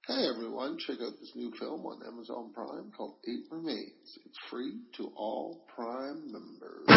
Hey everyone, check out this new film on Amazon Prime called Eight Remains. It's free to all Prime members.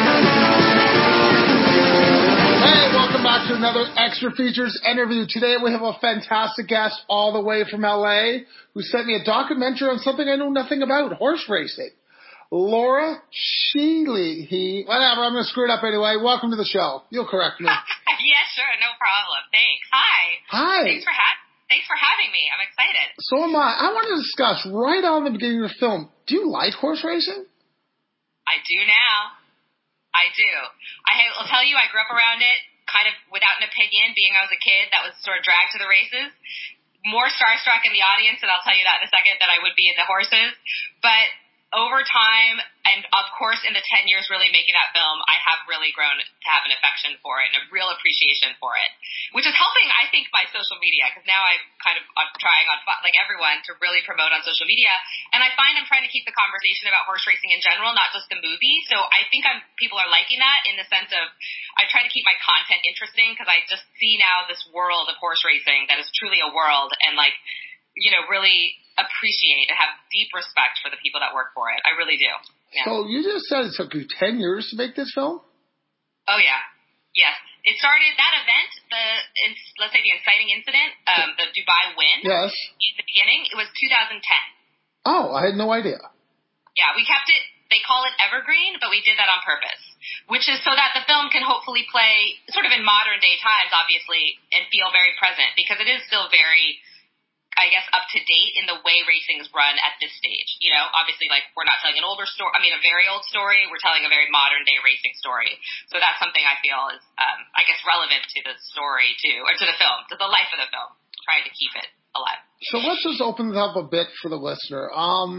Hey, welcome back to another Extra Features interview. Today we have a fantastic guest all the way from LA who sent me a documentary on something I know nothing about, horse racing. Laura Shealy. Whatever, I'm going to screw it up anyway. Welcome to the show. You'll correct me. Yeah, sure, no problem. Thanks. Hi. Thanks for having me. I'm excited. So am I. I want to discuss right on the beginning of the film, do you like horse racing? I do now. I do. I'll tell you, I grew up around it kind of without an opinion, being I was a kid that was sort of dragged to the races. More starstruck in the audience, and I'll tell you that in a second, than I would be in the horses. But over time, and of course in the 10 years really making that film, I have really grown to have an affection for it and a real appreciation for it, which is helping, I think, my social media, because now I'm kind of trying on, like everyone, to really promote on social media. And I find I'm trying to keep the conversation about horse racing in general, not just the movie. So I think people are liking that in the sense of I try to keep my content interesting, because I just see now this world of horse racing that is truly a world, and really appreciate and have deep respect for the people that work for it. I really do. Yeah. So you just said it took you 10 years to make this film? Oh, yeah. Yes. It started, that event, let's say the inciting incident, the Dubai win. Yes. In the beginning, it was 2010. Oh, I had no idea. Yeah, we kept it, they call it evergreen, but we did that on purpose, which is so that the film can hopefully play sort of in modern day times, obviously, and feel very present, because it is still very, I guess, up to date in the way racing is run at this stage. Obviously, we're not telling an older story, a very old story. We're telling a very modern day racing story. So that's something I feel is, I guess, relevant to the story too, or to the film, to the life of the film, trying to keep it alive. So let's just open it up a bit for the listener.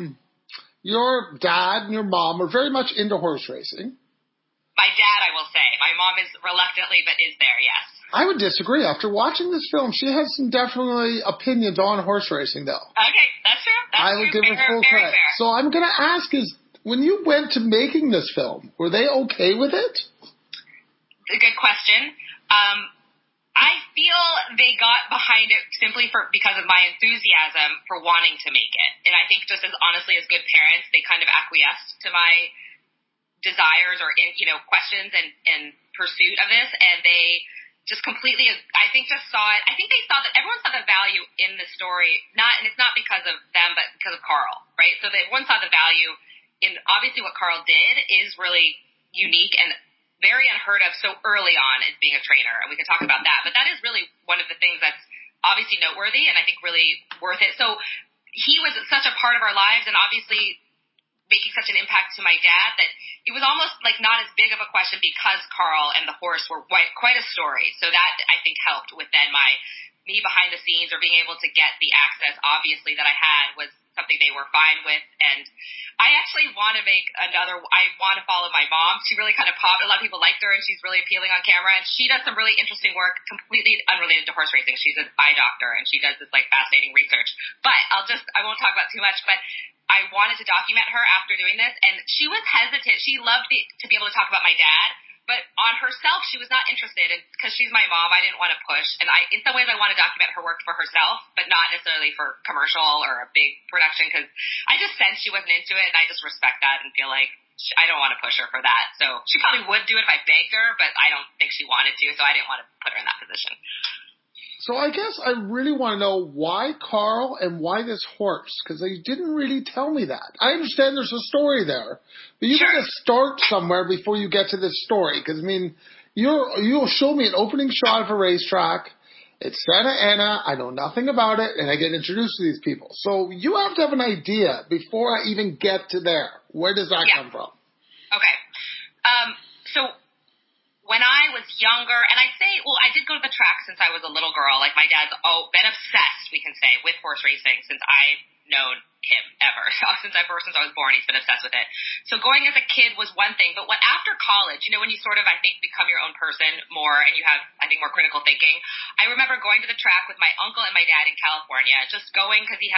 Your dad and your mom are very much into horse racing. My dad, I will say. My mom is reluctantly, but is there, yes. I would disagree. After watching this film, she has some definitely opinions on horse racing, though. Okay, that's true. I would give her full credit. Fair. So I'm going to ask when you went to making this film, were they okay with it? A good question. I feel they got behind it simply because of my enthusiasm for wanting to make it. And I think just as honestly as good parents, they kind of acquiesced to my desires or questions and pursuit of this, and they just completely, I think, just saw it. I think they saw that everyone saw the value in the story, and it's not because of them, but because of Carl, right? So everyone saw the value in, obviously what Carl did is really unique and very unheard of so early on as being a trainer, and we can talk about that, but that is really one of the things that's obviously noteworthy and I think really worth it. So he was such a part of our lives, and obviously making such an impact to my dad that it was almost like not as big of a question because Carl and the horse were quite a story. So that, I think, helped with then me behind the scenes, or being able to get the access, obviously, that I had was something they were fine with. And I actually want to I want to follow my mom. She really kind of popped. A lot of people liked her, and she's really appealing on camera. And she does some really interesting work, completely unrelated to horse racing. She's an eye doctor, and she does this fascinating research. But I won't talk about too much, but I wanted to document her after doing this, and she was hesitant. She loved to be able to talk about my dad, but on herself, she was not interested. And because she's my mom, I didn't want to push. And in some ways, I want to document her work for herself, but not necessarily for commercial or a big production, because I just sensed she wasn't into it, and I just respect that and feel like I don't want to push her for that. So she probably would do it if I begged her, but I don't think she wanted to, so I didn't want to put her in that position. So I guess I really want to know why Carl and why this horse, because they didn't really tell me that. I understand there's a story there, but you got to start somewhere before you get to this story. Because you'll show me an opening shot of a racetrack. It's Santa Ana. I know nothing about it, and I get introduced to these people. So you have to have an idea before I even get to there. Where does that come from? Okay. So when I was younger, and I did go to the track since I was a little girl. Like, my dad's been obsessed, we can say, with horse racing since I've known him ever. Since I was born, he's been obsessed with it. So going as a kid was one thing, but after college, when you sort of, I think, become your own person more, and you have, I think, more critical thinking, I remember going to the track with my uncle and my dad in California, just going because he had a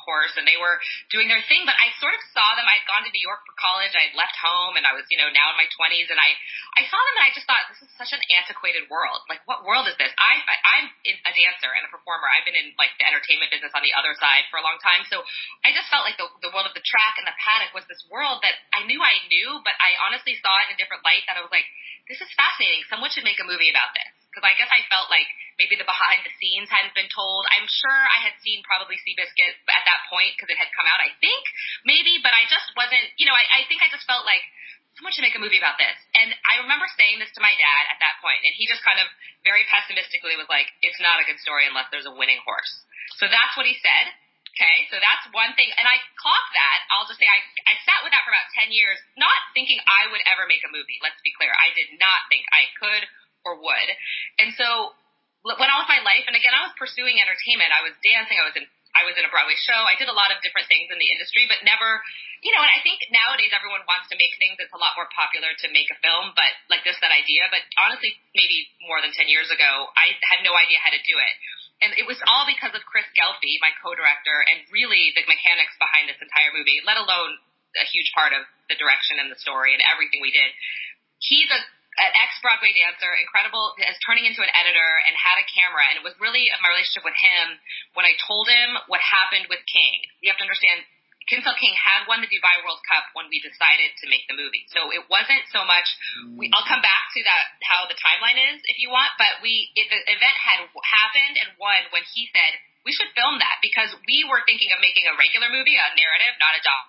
horse, and they were doing their thing, but I sort of saw them. I had gone to New York for college. I had left home, and I was, now in my 20s, and I saw them, and I just thought, this is such an antiquated world. Like, what world is this? I'm a dancer and a performer. I've been in, like, the entertainment business on the other side for a long time, so I just felt like the world of the track and the paddock was this world that I knew, but I honestly saw it in a different light, that I was like, this is fascinating. Someone should make a movie about this. Because I guess I felt like maybe the behind the scenes hadn't been told. I'm sure I had seen probably Seabiscuit at that point because it had come out, I think, maybe, but I just wasn't, I think I just felt like someone should make a movie about this. And I remember saying this to my dad at that point, and he just kind of very pessimistically was like, it's not a good story unless there's a winning horse. So that's what he said. Okay, so that's one thing, and I clocked that. I'll just say I sat with that for about 10 years, not thinking I would ever make a movie. Let's be clear. I did not think I could or would. And so went on with my life, and again, I was pursuing entertainment. I was dancing. I was in a Broadway show. I did a lot of different things in the industry, but never, and I think nowadays everyone wants to make things. It's a lot more popular to make a film, but like that idea. But honestly, maybe more than 10 years ago, I had no idea how to do it. And it was all because of Chris Gelfie, my co-director, and really the mechanics behind this entire movie, let alone a huge part of the direction and the story and everything we did. He's an ex-Broadway dancer, incredible, is turning into an editor and had a camera. And it was really my relationship with him when I told him what happened with King. You have to understand, Kinsale King had won the Dubai World Cup when we decided to make the movie. So it wasn't so much, I'll come back to that, how the timeline is if you want, but the event had happened and won when he said, we should film that, because we were thinking of making a regular movie, a narrative, not a doc.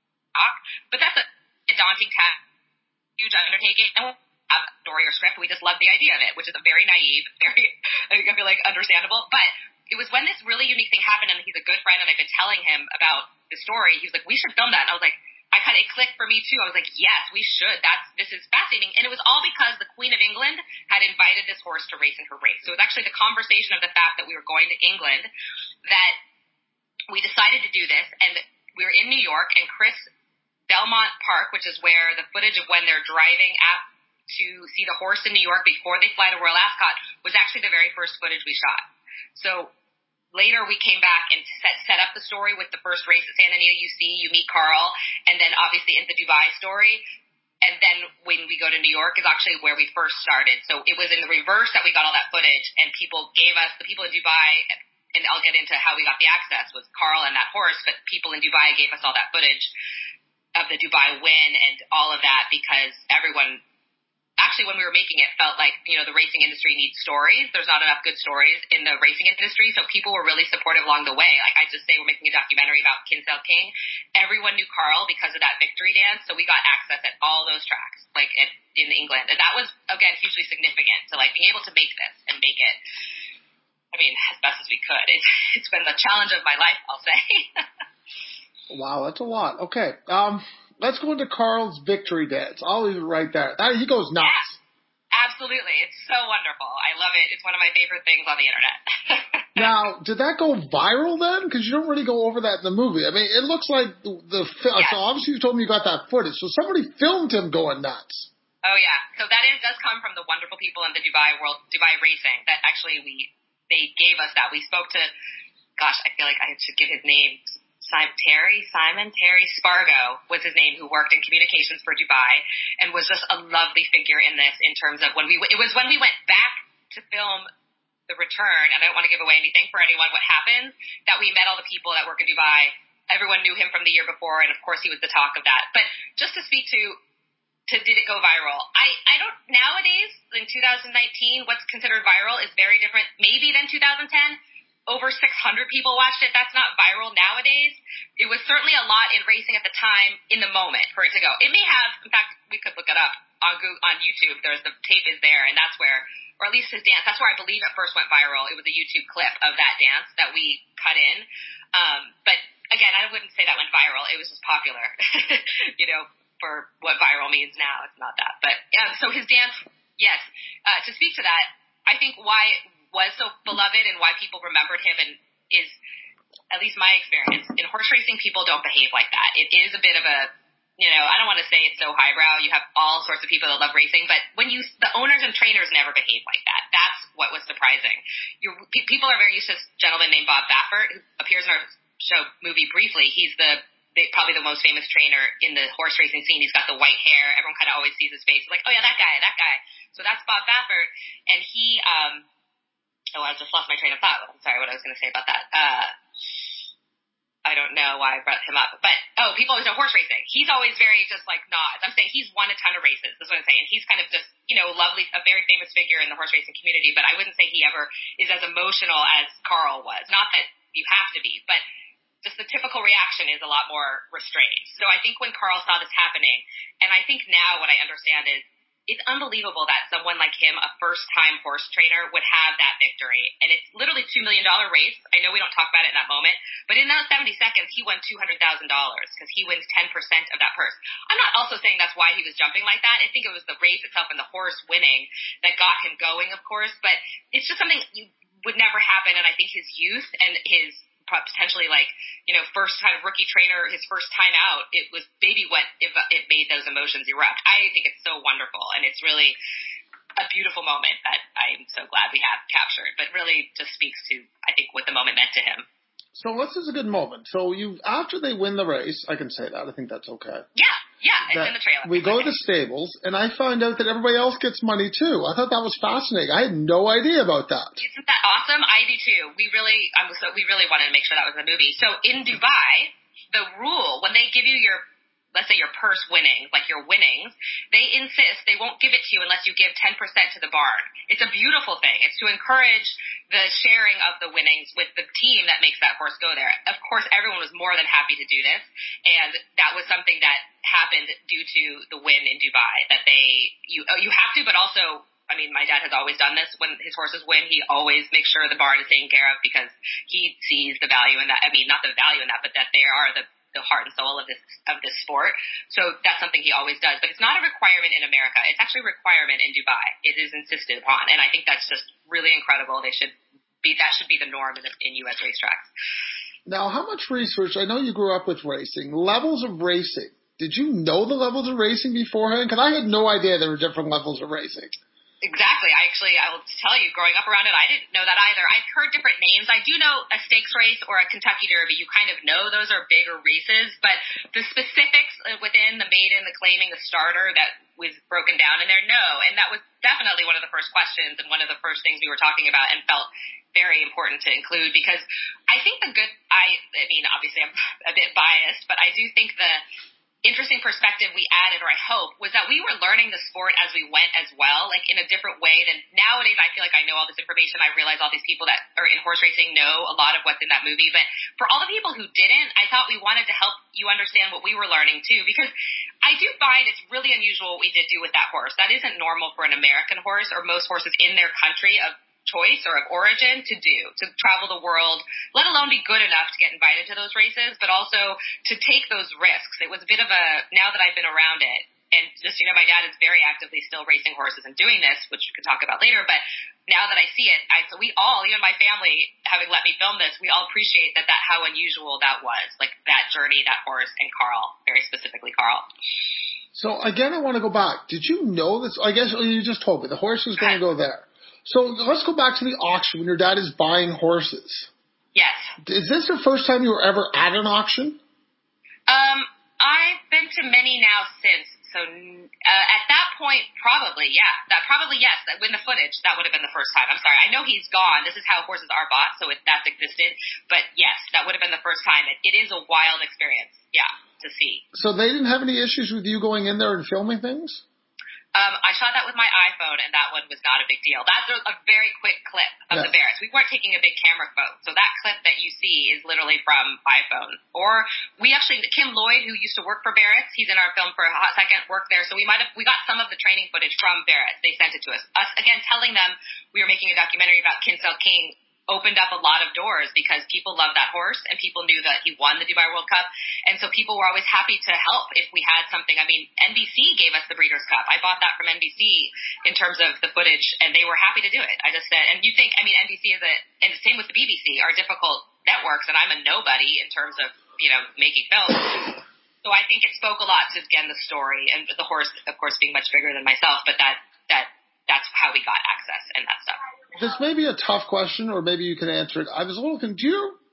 But that's a daunting task, huge undertaking. And have a story or script. We just love the idea of it, which is a very naive, very, I feel like, understandable. But it was when this really unique thing happened, and he's a good friend, and I've been telling him about the story. He was like, we should film that. And I was like, it clicked for me too. I was like, yes, we should. This is fascinating. And it was all because the Queen of England had invited this horse to race in her race. So it was actually the conversation of the fact that we were going to England that we decided to do this. And we were in New York, and Belmont Park, which is where the footage of when they're driving up to see the horse in New York before they fly to Royal Ascot, was actually the very first footage we shot. So later we came back and set up the story with the first race at Santa Anita. You meet Carl, and then obviously in the Dubai story. And then when we go to New York is actually where we first started. So it was in the reverse that we got all that footage, and the people in Dubai, and I'll get into how we got the access, was Carl and that horse, but people in Dubai gave us all that footage of the Dubai win and all of that, because everyone, actually, when we were making it, felt like, the racing industry needs stories. There's not enough good stories in the racing industry, so people were really supportive along the way. Like I just say, we're making a documentary about Kinsale King. Everyone knew Carl because of that victory dance, so we got access at all those tracks, like in England. And that was, again, hugely significant to, like, being able to make this and make it, as best as we could. It's been the challenge of my life, I'll say. Wow, that's a lot. Okay. Let's go into Carl's victory dance. I'll leave it right there. He goes nuts. Yeah, absolutely. It's so wonderful. I love it. It's one of my favorite things on the internet. Now, did that go viral then? Because you don't really go over that in the movie. It looks like the film. Yes. So obviously you told me you got that footage. So somebody filmed him going nuts. Oh, yeah. So that does come from the wonderful people in the Dubai Racing that actually they gave us that. We spoke to, gosh, I feel like I should give his name. Simon Terry Spargo was his name, who worked in communications for Dubai and was just a lovely figure in this, in terms of when we went back to film The Return, and I don't want to give away anything for anyone what happens, that we met all the people that work in Dubai. Everyone knew him from the year before, and of course he was the talk of that. But just to speak to did it go viral? I don't, nowadays in 2019, what's considered viral is very different maybe than 2010. Over 600 people watched it. That's not viral nowadays. It was certainly a lot in racing at the time, in the moment, for it to go. It may have, in fact, we could look it up on YouTube. The tape is there, and that's where, or at least his dance, that's where I believe it first went viral. It was a YouTube clip of that dance that we cut in. But again, I wouldn't say that went viral. It was just popular, for what viral means now. It's not that. But so his dance, yes. To speak to that, I think why it was so beloved and why people remembered him and is, at least my experience, in horse racing, people don't behave like that. It is a bit of a, I don't want to say it's so highbrow. You have all sorts of people that love racing, but the owners and trainers never behave like that. That's what was surprising. People are very used to this gentleman named Bob Baffert, who appears in our movie briefly, he's probably the most famous trainer in the horse racing scene. He's got the white hair. Everyone kind of always sees his face. Like, oh yeah, that guy. So that's Bob Baffert. And he, I just lost my train of thought. I'm sorry what I was going to say about that. I don't know why I brought him up, but people always know horse racing. He's always very just like nods. I'm saying he's won a ton of races. That's what I'm saying. He's kind of just, lovely, a very famous figure in the horse racing community, but I wouldn't say he ever is as emotional as Carl was. Not that you have to be, but just the typical reaction is a lot more restrained. So I think when Carl saw this happening, and I think now what I understand is it's unbelievable that someone like him, a first-time horse trainer, would have that victory. And it's literally $2 million race. I know we don't talk about it in that moment, but in those 70 seconds, he won $200,000 because he wins 10% of that purse. I'm not also saying that's why he was jumping like that. I think it was the race itself and the horse winning that got him going, of course, but it's just something you would never happen. And I think his youth and his potentially first time rookie trainer, his first time out, it was maybe what if it made those emotions erupt. I think it's so wonderful, and it's really a beautiful moment that I'm so glad we have captured, but really just speaks to, I think, what the moment meant to him. So this is a good moment. So after they win the race, I can say that. I think that's okay. Yeah, it's in the trailer. We go to the stables, and I find out that everybody else gets money too. I thought that was fascinating. I had no idea about that. Isn't that awesome? I do too. We really wanted to make sure that was in the movie. So in Dubai, the rule, when they give you let's say your purse winnings, like your winnings, they insist they won't give it to you unless you give 10% to the barn. It's a beautiful thing. It's to encourage the sharing of the winnings with the team that makes that horse go there. Of course, everyone was more than happy to do this, and that was something that happened due to the win in Dubai, that you have to, but also, I mean, my dad has always done this. When his horses win, he always makes sure the barn is taken care of because he sees the value in that. I mean, not the value in that, but that they are the heart and soul of this sport. So that's something he always does. But it's not a requirement in America. It's actually a requirement in Dubai. It is insisted upon. And I think that's just really incredible. That should be the norm in U.S. racetracks. Now, how much research, I know you grew up with racing, levels of racing. Did you know the levels of racing beforehand? Because I had no idea there were different levels of racing. Exactly. I will tell you, growing up around it, I didn't know that either. I've heard different names. I do know a stakes race or a Kentucky Derby. You kind of know those are bigger races, but the specifics within the maiden, the claiming, the starter, that was broken down in there, no. And that was definitely one of the first questions and one of the first things we were talking about and felt very important to include, because I think I mean, obviously I'm a bit biased, but I do think the interesting perspective we added, or I hope, was that we were learning the sport as we went as well, like in a different way than nowadays. I feel like I know all this information. I realize all these people that are in horse racing know a lot of what's in that movie. But for all the people who didn't, I thought we wanted to help you understand what we were learning too, because I do find it's really unusual what we did do with that horse. That isn't normal for an American horse or most horses in their country of choice or of origin to do, to travel the world, let alone be good enough to get invited to those races, but also to take those risks. It was a bit of now that I've been around it, and just, my dad is very actively still racing horses and doing this, which we could talk about later, but now that I see it, so we all, even my family, having let me film this, we all appreciate that how unusual that was, like that journey, that horse, and Carl, very specifically Carl. So again, I want to go back. Did you know this? I guess you just told me the horse was going to go there. So let's go back to the auction when your dad is buying horses. Yes. Is this the first time you were ever at an auction? I've been to many now since. So at that point, probably, yeah. Yes. In the footage, that would have been the first time. I'm sorry. I know he's gone. This is how horses are bought, so that's existed. But yes, that would have been the first time. It is a wild experience, yeah, to see. So they didn't have any issues with you going in there and filming things? I shot that with my iPhone, and that one was not a big deal. That's a very quick clip of the Barretts. We weren't taking a big camera phone, so that clip that you see is literally from iPhone. Or Kim Lloyd, who used to work for Barretts, he's in our film for a hot second, worked there, so we got some of the training footage from Barretts. They sent it to us. Us, again, telling them we were making a documentary about Kinsale King opened up a lot of doors because people loved that horse and people knew that he won the Dubai World Cup. And so people were always happy to help if we had something. I mean, NBC gave us the Breeders' Cup. I bought that from NBC in terms of the footage, and they were happy to do it. I just said, and you think, I mean, NBC and the same with the BBC, are difficult networks, and I'm a nobody in terms of, making films. So I think it spoke a lot to, again, the story, and the horse, of course, being much bigger than myself, but that's how we got access and that stuff. This may be a tough question, or maybe you can answer it. I was a little confused.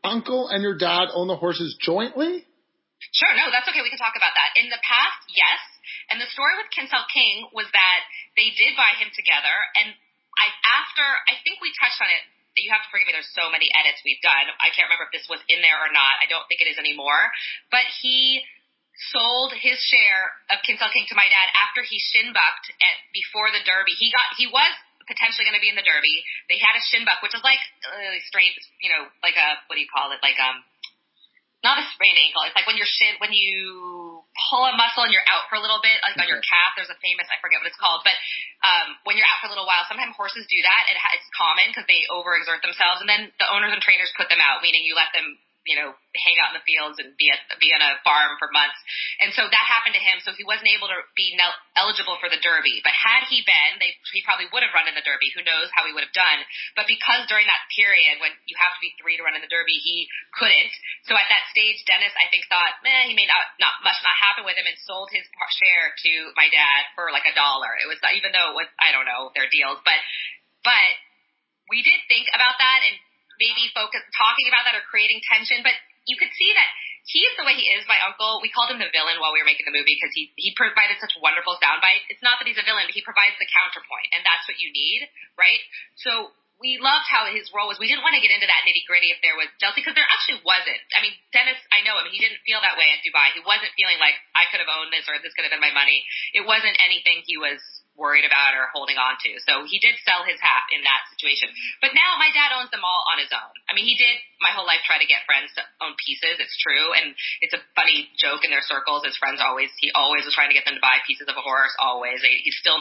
uncle and your dad own the horses jointly? Sure, no, that's okay. We can talk about that. In the past, yes. And the story with Kinsale King was that they did buy him together. And I think we touched on it. You have to forgive me, there's so many edits we've done. I can't remember if this was in there or not. I don't think it is anymore. But he sold his share of Kinsale King to my dad after he shin bucked before the Derby. He was potentially going to be in the Derby. They had a shin buck, which is like straight, like a, what do you call it? Like not a sprained ankle. It's like when you pull a muscle and you're out for a little bit, like on your calf. There's a famous, I forget what it's called, but when you're out for a little while, sometimes horses do that. It's common because they overexert themselves, and then the owners and trainers put them out, meaning you let them hang out in the fields and be on a farm for months. And so that happened to him. So he wasn't able to be eligible for the Derby. But had he been, he probably would have run in the Derby. Who knows how he would have done. But because during that period when you have to be 3 to run in the Derby, he couldn't. So at that stage, Dennis, I think, thought, he may not happen with him, and sold his share to my dad for like $1. It was, even though it was, I don't know their deals, but we did think about that and maybe talking about that or creating tension, but you could see that he is the way he is, my uncle. We called him the villain while we were making the movie because he provided such wonderful soundbites. It's not that he's a villain, but he provides the counterpoint, and that's what you need, right? So we loved how his role was. We didn't want to get into that nitty-gritty if there was jealousy, because there actually wasn't. I mean, Dennis, I know him. He didn't feel that way at Dubai. He wasn't feeling like, I could have owned this or this could have been my money. It wasn't anything he was worried about or holding on to. So he did sell his half in that situation. But now my dad owns them all on his own. I mean, he did my whole life try to get friends to own pieces. It's true. And it's a funny joke in their circles. His friends he always was trying to get them to buy pieces of a horse, always. He's still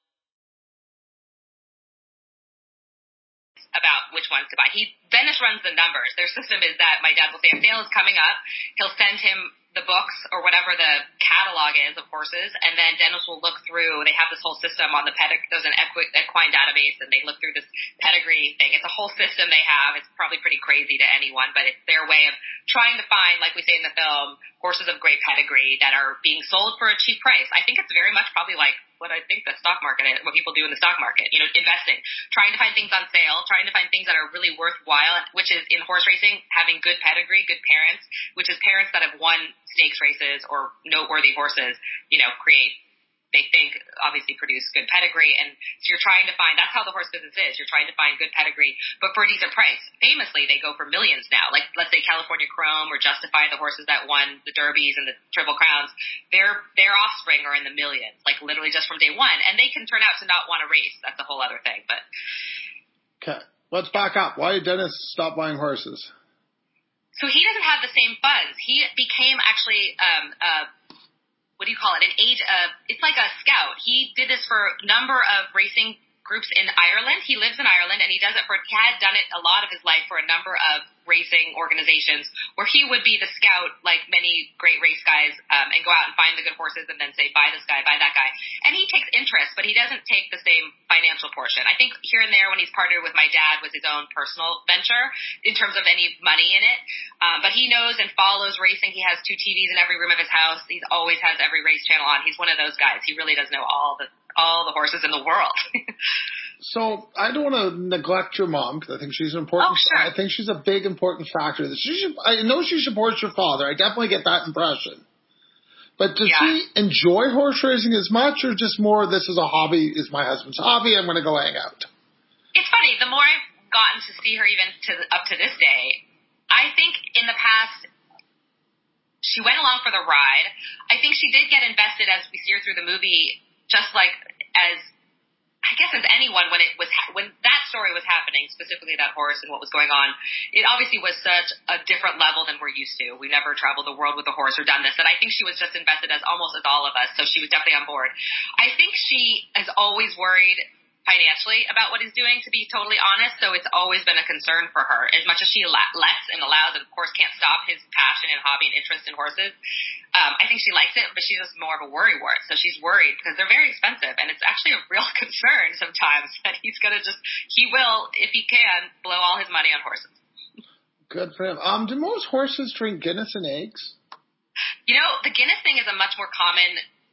about which ones to buy. Dennis runs the numbers. Their system is that my dad will say a sale is coming up. He'll send him the books or whatever the catalog is of horses, and then Dennis will look through. They have this whole system on the there's an equine database, and they look through this pedigree thing. It's a whole system they have. It's probably pretty crazy to anyone, but it's their way of trying to find, like we say in the film, horses of great pedigree that are being sold for a cheap price. I think it's very much probably like what I think the stock market is, what people do in the stock market, investing, trying to find things on sale, trying to find things that are really worthwhile, which is in horse racing, having good pedigree, good parents, which is parents that have won stakes races or noteworthy horses, they think obviously produce good pedigree. And so you're trying to find, that's how the horse business is. You're trying to find good pedigree, but for a decent price. Famously, they go for millions now. Like, let's say California Chrome or Justify, the horses that won the Derbies and the Triple Crowns, their offspring are in the millions, like literally just from day one. And they can turn out to not want to race. That's a whole other thing. But okay, let's back up. Why did Dennis stop buying horses? So he doesn't have the same funds. He became actually what do you call it? It's like a scout. He did this for a number of racing groups in Ireland. He lives in Ireland, and he had done it a lot of his life for a number of racing organizations where he would be the scout, like many great race guys, and go out and find the good horses and then say, buy this guy, buy that guy. And he takes interest, but he doesn't take the same financial portion. I think here and there when he's partnered with my dad was his own personal venture in terms of any money in it. But he knows and follows racing. He has 2 TVs in every room of his house. He always has every race channel on. He's one of those guys. He really does know all the horses in the world. So I don't want to neglect your mom because I think she's an important. Oh, sure. I think she's a big important factor. I know she supports your father. I definitely get that impression. But does she enjoy horse racing as much, or just more? This is a hobby. Is my husband's hobby? I'm going to go hang out. It's funny. The more I've gotten to see her, even up to this day, I think in the past she went along for the ride. I think she did get invested as we see her through the movie, just like as anyone when that story was happening, specifically that horse and what was going on. It obviously was such a different level than we're used to. We never traveled the world with a horse or done this, and I think she was just invested as almost as all of us, so she was definitely on board. I think she has always worried financially about what he's doing, to be totally honest, so it's always been a concern for her. As much as she lets and allows, and of course can't stop his passion and hobby and interest in horses, I think she likes it, but she's just more of a worrywart. So she's worried because they're very expensive, and it's actually a real concern sometimes that he will, if he can, blow all his money on horses. Good for him. Do most horses drink Guinness and eggs? The Guinness thing is a much more common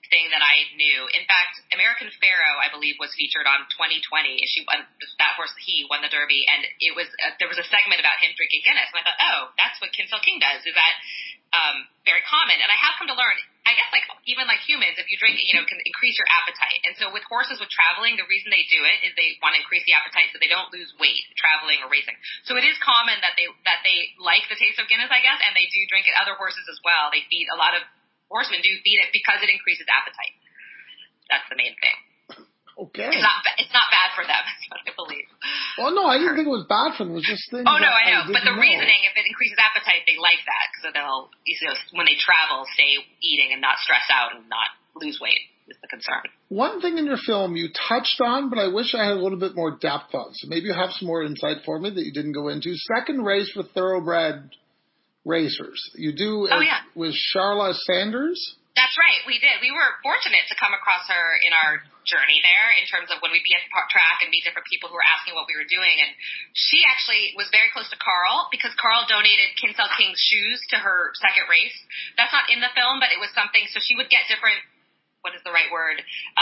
thing that I knew. In fact, American Pharoah, I believe, was featured on 2020. She won that horse. He won the Derby, and it was there was a segment about him drinking Guinness, and I thought, oh, that's what Kinsale King does. Is that very common? And I have come to learn, I guess, like even like humans, if you drink it, can increase your appetite. And so with horses with traveling, the reason they do it is they want to increase the appetite so they don't lose weight traveling or racing. So it is common that they like the taste of Guinness, I guess, and they do drink it. Other horses as well. They feed a lot of horsemen do feed it because it increases appetite. That's the main thing. Okay. It's not bad for them, is what I believe. Well, no, I didn't think it was bad for them. It was just things. Oh, no, I know. But the reasoning, if it increases appetite, they like that. So they'll, when they travel, stay eating and not stress out and not lose weight is the concern. One thing in your film you touched on, but I wish I had a little bit more depth on. So maybe you have some more insight for me that you didn't go into. Second race with thoroughbred racers. You do with Sharla Sanders? That's right, we did. We were fortunate to come across her in our journey there in terms of when we'd be at the track and meet different people who were asking what we were doing. And she actually was very close to Carl because Carl donated Kinsale King's shoes to her second race. That's not in the film, but it was something. So she would get different, what is the right word?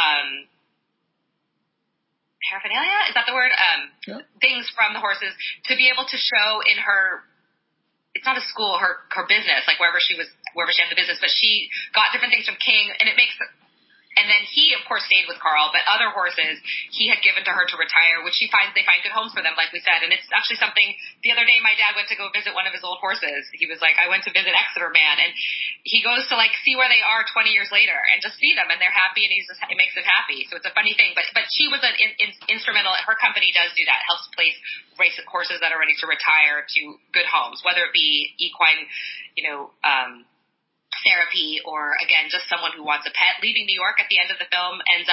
Paraphernalia? Is that the word? Things from the horses to be able to show in her, it's not a school, her business, like wherever she had the business, but she got different things from King, and it makes, and then he, of course, stayed with Carl, but other horses he had given to her to retire, which they find good homes for them, like we said, and it's actually something, the other day my dad went to go visit one of his old horses. He was like, I went to visit Exeter Man, and he goes to like see where they are 20 years later and just see them, and they're happy, and it makes him happy, so it's a funny thing, but she was an instrumental, her company does do that, helps place race horses that are ready to retire to good homes, whether it be equine, therapy or again just someone who wants a pet. Leaving New York at the end of the film on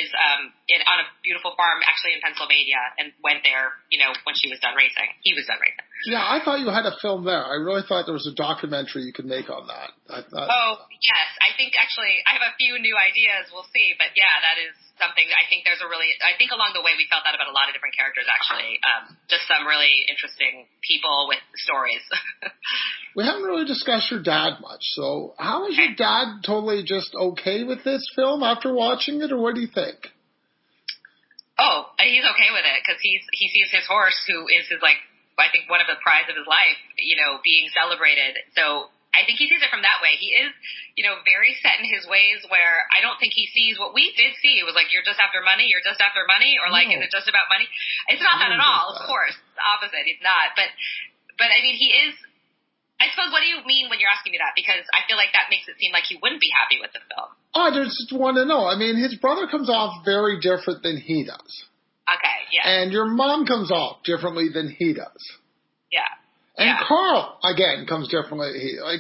a beautiful farm actually in Pennsylvania and went there when she was done racing. He was done racing. Yeah, I thought you had a film there. I really thought there was a documentary you could make on that. Oh yes, I think actually I have a few new ideas. We'll see, but yeah, that is something. I think along the way we felt that about a lot of different characters actually. Just some really interesting people with stories. We haven't really discussed your dad much, so how is your dad totally just okay with this film after watching it, or what do you think? Oh, he's okay with it because he sees his horse, who is his I think one of the prides of his life, being celebrated. So I think he sees it from that way. He is, very set in his ways where I don't think he sees what we did see. It was like, you're just after money, or is it just about money? It's not that at all, of course. It's the opposite. He's not. But I mean, he is, I suppose, what do you mean when you're asking me that? Because I feel like that makes it seem like he wouldn't be happy with the film. I just want to know. I mean, his brother comes off very different than he does. Okay, yeah. And your mom comes off differently than he does. Yeah. And Carl, again, comes differently.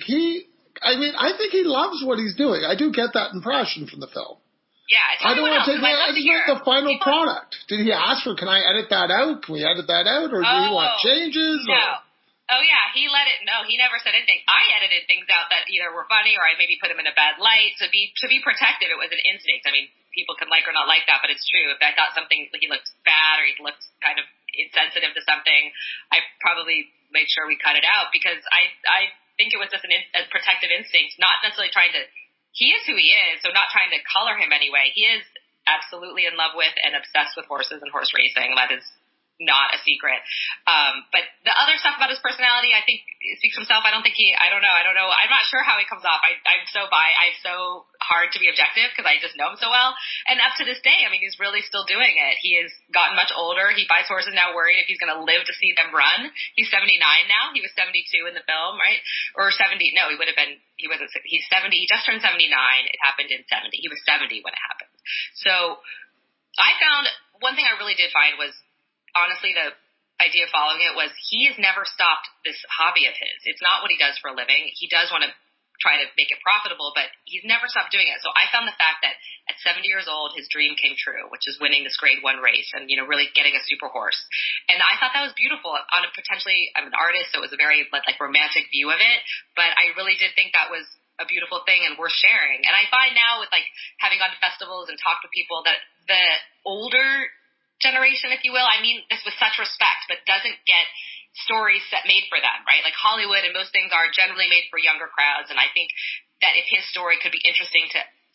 I think he loves what he's doing. I do get that impression from the film. Yeah, I don't want to take that. I just want the final product. Did he ask for, can I edit that out? Can we edit that out? Or do he want changes? No. Oh, yeah, he never said anything. I edited things out that either were funny or I maybe put him in a bad light. To be protective, it was an instinct. I mean, people can like or not like that, but it's true. If I thought something, he looked bad or he looked kind of insensitive to something, I probably made sure we cut it out because I think it was just a protective instinct, not necessarily trying to, he is who he is, so not trying to color him anyway. He is absolutely in love with and obsessed with horses and horse racing. That is not a secret. But the other stuff about his personality, I think it speaks for himself. I don't know. I'm not sure how he comes off. I'm so hard to be objective because I just know him so well. And up to this day, I mean, he's really still doing it. He has gotten much older. He buys horses now worried if he's going to live to see them run. He's 79 now. He was 72 in the film, right? Or 70. No, he's 70. He just turned 79. It happened in 70. He was 70 when it happened. So I found one thing I really did find was, honestly, the idea following it was he has never stopped this hobby of his. It's not what he does for a living. He does want to try to make it profitable, but he's never stopped doing it. So I found the fact that at 70 years old, his dream came true, which is winning this Grade 1 race and, really getting a super horse. And I thought that was beautiful. I'm an artist, so it was a very romantic view of it, but I really did think that was a beautiful thing and worth sharing. And I find now with having gone to festivals and talked to people that the older generation, if you will, I mean this with such respect, but doesn't get stories made for them, right? Like Hollywood and most things are generally made for younger crowds, and I think that if his story could be interesting to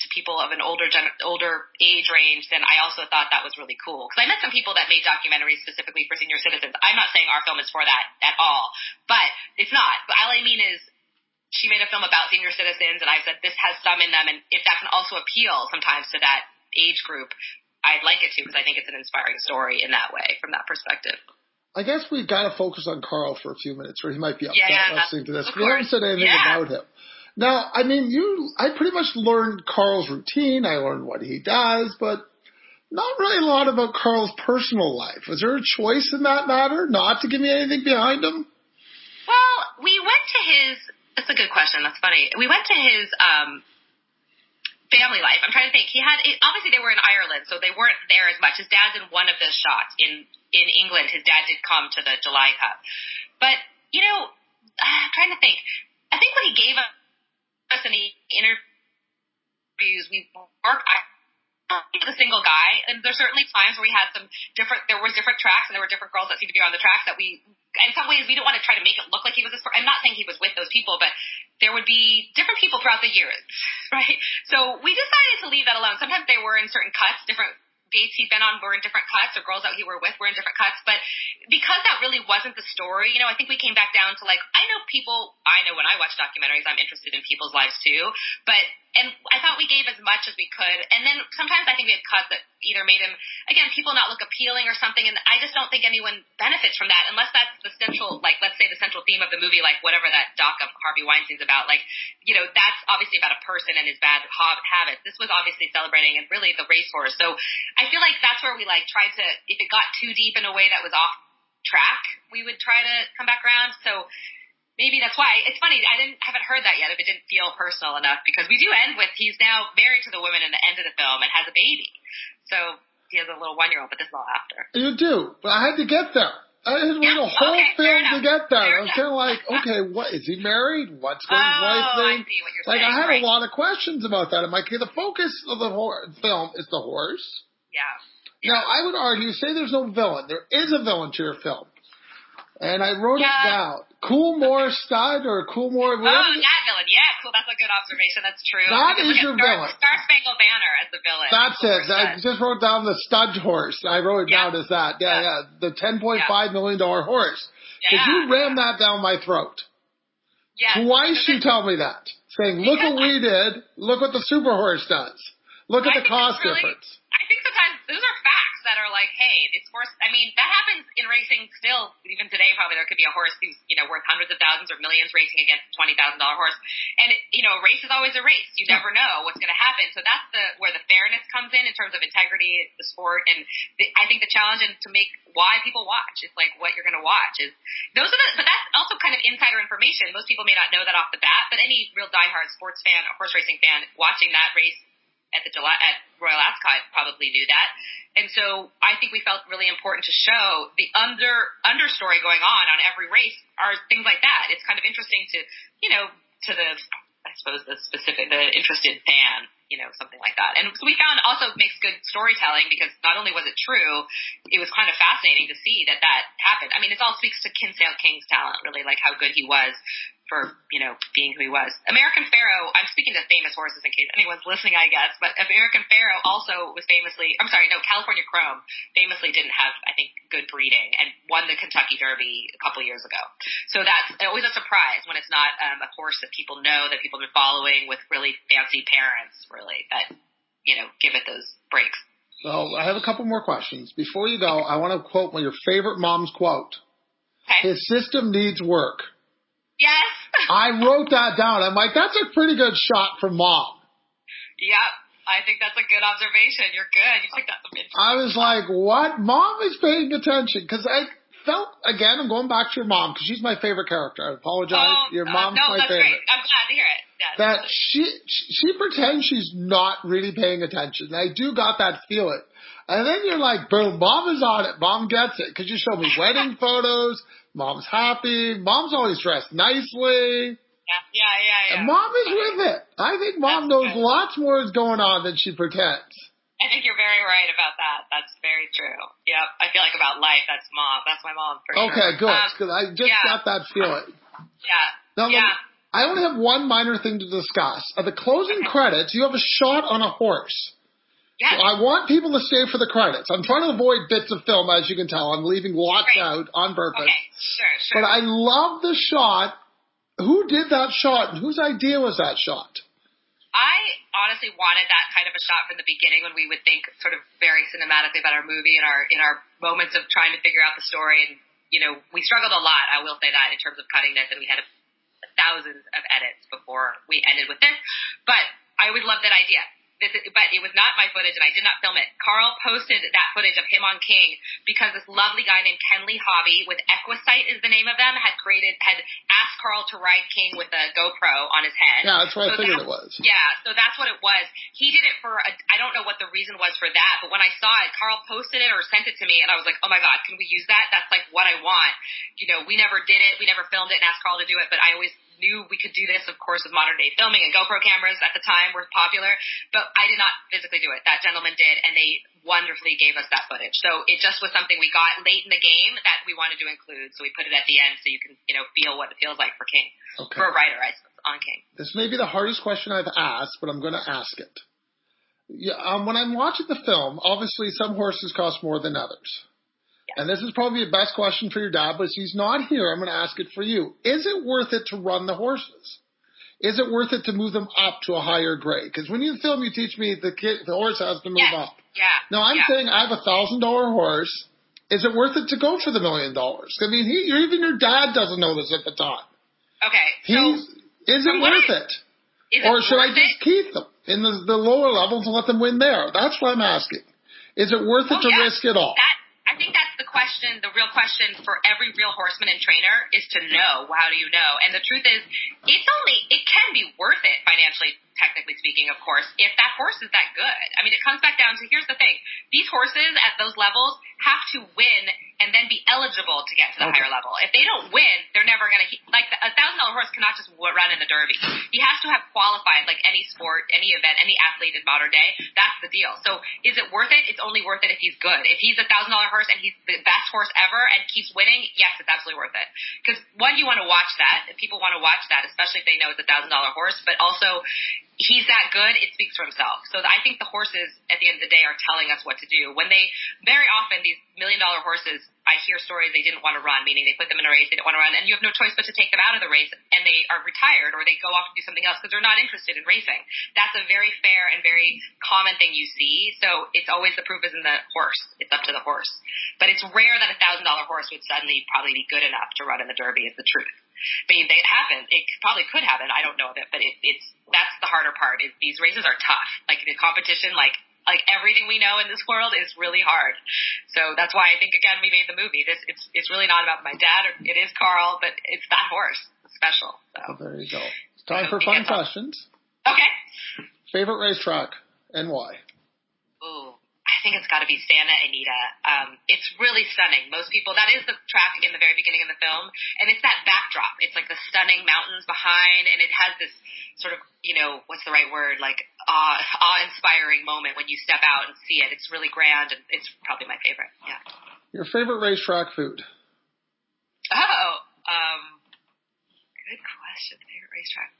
to people of an older age range, then I also thought that was really cool. Because I met some people that made documentaries specifically for senior citizens. I'm not saying our film is for that at all, but it's not. But all I mean is, she made a film about senior citizens, and I said this has some in them, and if that can also appeal sometimes to that age group, I'd like it to, because I think it's an inspiring story in that way, from that perspective. I guess we've got to focus on Carl for a few minutes, or he might be upset listening to this. We haven't said anything about him. Now, I mean, I pretty much learned Carl's routine. I learned what he does, but not really a lot about Carl's personal life. Was there a choice in that matter, not to give me anything behind him? Well, we went to his. That's a good question. That's funny. We went to his family life. I'm trying to think. Obviously they were in Ireland, so they weren't there as much. His dad's in one of the shots in England. His dad did come to the July Cup. But, I'm trying to think. I think when he gave us in the interviews, we worked, he was a single guy, and there's certainly times where we had there were different tracks, and there were different girls that seemed to be on the tracks that in some ways, we didn't want to try to make it look like he was this. I'm not saying he was with those people, but there would be different people throughout the years, right? So we decided to leave that alone. Sometimes they were in certain cuts, different dates he'd been on were in different cuts, or girls that he were with were in different cuts. But because that really wasn't the story, I think we came back down to I know when I watch documentaries, I'm interested in people's lives too. And I thought we gave as much as we could. And then sometimes I think we had cuts that either made him, again, people not look appealing or something. And I just don't think anyone benefits from that unless that's the central, let's say the central theme of the movie, whatever that doc of Harvey Weinstein's about. That's obviously about a person and his bad habits. This was obviously celebrating and really the racehorse. So I feel like that's where we tried to, if it got too deep in a way that was off track, we would try to come back around. So maybe that's why. It's funny, I haven't heard that yet if it didn't feel personal enough, because we do end with he's now married to the woman in the end of the film and has a baby. So he has a little 1-year-old, but this is all after. You do, but I had to get there. I had to wait a whole film to get there. I was kind of okay, what, is he married? What's his wife thing? I see what you're saying. I had a lot of questions about that. I'm like, the focus of the film is the horse. Yeah. Now, I would argue, say there's no villain. There is a villain to your film. And I wrote it down. Coolmore stud or Coolmore... Oh, that villain. Yeah, cool. That's a good observation. That's true. That is your villain. Star Spangled Banner as the villain. That's it. I just wrote down the stud horse. I wrote it down as that. Yeah. The $10.5 million horse. Did you ram that down my throat? Yeah. Twice you tell me that. Saying, look what we did. Look what the super horse does. Look at the cost difference. I think sometimes those are facts that are hey, this horse, that happens in racing still, even today probably there could be a horse who's, worth hundreds of thousands or millions racing against a $20,000 horse. And, a race is always a race. You never know what's going to happen. So that's where the fairness comes in terms of integrity, the sport. And I think the challenge and to make why people watch, it's what you're going to watch is but that's also kind of insider information. Most people may not know that off the bat, but any real diehard sports fan, a horse racing fan watching that race at Royal Ascot probably knew that. And so I think we felt really important to show the understory going on every race are things like that. It's kind of interesting to, to the, I suppose, the interested fan, something like that. And so we found also makes good storytelling because not only was it true, it was kind of fascinating to see that happened. It all speaks to Kinsale King's talent, really, how good he was for, being who he was. American Pharoah, I'm speaking to famous horses in case anyone's listening, I guess, but American Pharoah also was California Chrome famously didn't have, I think, good breeding and won the Kentucky Derby a couple years ago. So that's always a surprise when it's not a horse that people know, that people have been following with really fancy parents, really, that, give it those breaks. So I have a couple more questions. Before you go, I want to quote one of your favorite mom's quote. Okay. His system needs work. Yes. I wrote that down. I'm like, that's a pretty good shot from Mom. Yep. I think that's a good observation. You're good. You picked up some interesting. I was like, what? Mom is paying attention. Because I felt, again, I'm going back to your mom because she's my favorite character. I apologize. Your mom's my favorite. Great. I'm glad to hear it. Yeah, that she pretends she's not really paying attention. I do got that feeling. And then you're like, boom, Mom is on it. Mom gets it. Because you show me wedding photos. Mom's happy. Mom's always dressed nicely. Yeah. And Mom is with it. I think Mom knows lots more is going on than she pretends. I think you're very right about that. That's very true. Yep. I feel like about life, that's Mom. That's my mom for sure. Okay, good. Because I just got that feeling. Yeah. Now, I only have one minor thing to discuss. At the closing credits, you have a shot on a horse. Yes. So I want people to stay for the credits. I'm trying to avoid bits of film, as you can tell. I'm leaving lots out on purpose. Okay, sure. But I love the shot. Who did that shot, and whose idea was that shot? I honestly wanted that kind of a shot from the beginning when we would think sort of very cinematically about our movie in our moments of trying to figure out the story. And, you know, we struggled a lot, I will say that, in terms of cutting this, and we had thousands of edits before we ended with this. But I always loved that idea. But it was not my footage, and I did not film it. Carl posted that footage of him on King because this lovely guy named Kenley Hobby, with Equisight is the name of them, had asked Carl to ride King with a GoPro on his head. Yeah, that's what I figured it was. Yeah, so that's what it was. He did it for, I don't know what the reason was for that, but when I saw it, Carl posted it or sent it to me, and I was like, oh my God, can we use that? That's like what I want. You know, we never did it. We never filmed it and asked Carl to do it, but I always knew we could do this, of course, with modern day filming, and GoPro cameras at the time were popular, but I did not physically do it. That gentleman did, and they wonderfully gave us that footage. So it just was something we got late in the game that we wanted to include, so we put it at the end so you can, you know, feel what it feels like for King. Okay. For a writer, I suppose, on King. This may be the hardest question I've asked, but I'm going to ask it. Yeah, when I'm watching the film, obviously some horses cost more than others. And this is probably the best question for your dad, but he's not here. I'm going to ask it for you. Is it worth it to run the horses? Is it worth it to move them up to a higher grade? Because when you film, you teach me the horse has to move up. Yeah. Now, I'm saying I have $1,000 horse. Is it worth it to go for the $1 million? I mean, even your dad doesn't know this at the time. Okay. Is it worth it? Or should I just keep them in the lower levels and let them win there? That's what I'm asking. Is it worth it to risk it all? I think that's the question, the real question for every real horseman and trainer is to know, how do you know? And the truth is, it can be worth it financially, technically speaking, of course, if that horse is that good. I mean, it comes back down to, here's the thing, these horses at those levels have to win and then be eligible to get to the higher level. If they don't win, they're never going to, like a $1,000 horse cannot just run in the Derby. He has to have qualified, like any sport, any event, any athlete in modern day. That's the deal. So is it worth it? It's only worth it if he's good. If he's a $1,000 horse and he's the best horse ever and keeps winning, yes, it's absolutely worth it. Because one, you want to watch that. People want to watch that, especially if they know it's a $1,000 horse, but also he's that good, it speaks for himself. So I think the horses, at the end of the day, are telling us what to do. When they, very often, these $1 million horses, I hear stories they didn't want to run, meaning they put them in a race, they didn't want to run, and you have no choice but to take them out of the race, and they are retired, or they go off to do something else because they're not interested in racing. That's a very fair and very common thing you see, so it's always the proof is in the horse. It's up to the horse. But it's rare that a $1,000 horse would suddenly probably be good enough to run in the Derby, is the truth. I mean, it happens. It probably could happen. I don't know of it, but it's that's the harder part. Is these races are tough. Like the competition, like everything we know in this world is really hard. So that's why I think again we made the movie. It's really not about my dad. It is Carl, but it's that horse. It's special. So there you go. It's time for fun questions. Okay. Favorite racetrack and why? Ooh. I think it's got to be Santa Anita. It's really stunning. Most people, that is the track in the very beginning of the film, and it's that backdrop. It's like the stunning mountains behind, and it has this sort of, you know, what's the right word, like awe-inspiring moment when you step out and see it. It's really grand, and it's probably my favorite. Yeah. Your favorite racetrack food? Oh, good question. Favorite racetrack.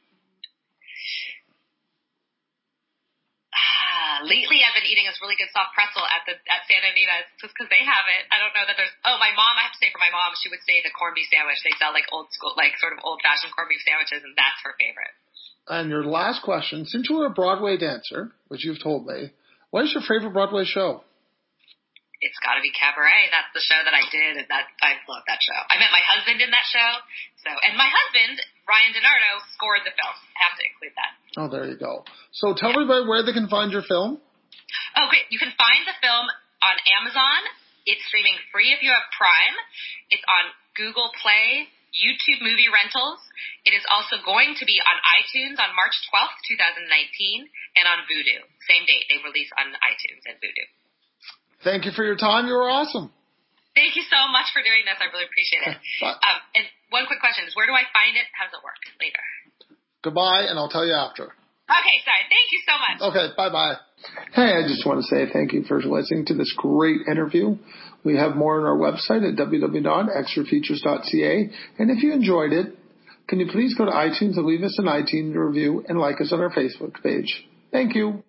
Lately, I've been eating this really good soft pretzel at Santa Anita just because they have it. I don't know that there's. Oh, my mom. I have to say for my mom, she would say the corned beef sandwich. They sell like old school, like sort of old fashioned corned beef sandwiches, and that's her favorite. And your last question: since you were a Broadway dancer, which you've told me, what is your favorite Broadway show? It's got to be Cabaret. That's the show that I did, and I love that show. I met my husband in that show, and my husband Ryan DiNardo scored the film. I have to include that. Oh, there you go. So tell everybody where they can find your film. Oh, great. You can find the film on Amazon. It's streaming free if you have Prime. It's on Google Play, YouTube Movie Rentals. It is also going to be on iTunes on March 12th, 2019, and on Vudu. Same date. They release on iTunes and Vudu. Thank you for your time. You were awesome. Thank you so much for doing this. I really appreciate it. And one quick question is, where do I find it? How does it work later? Goodbye, and I'll tell you after. Okay, sorry. Thank you so much. Okay, bye-bye. Hey, I just want to say thank you for listening to this great interview. We have more on our website at www.extrafeatures.ca. And if you enjoyed it, can you please go to iTunes and leave us an iTunes review and like us on our Facebook page? Thank you.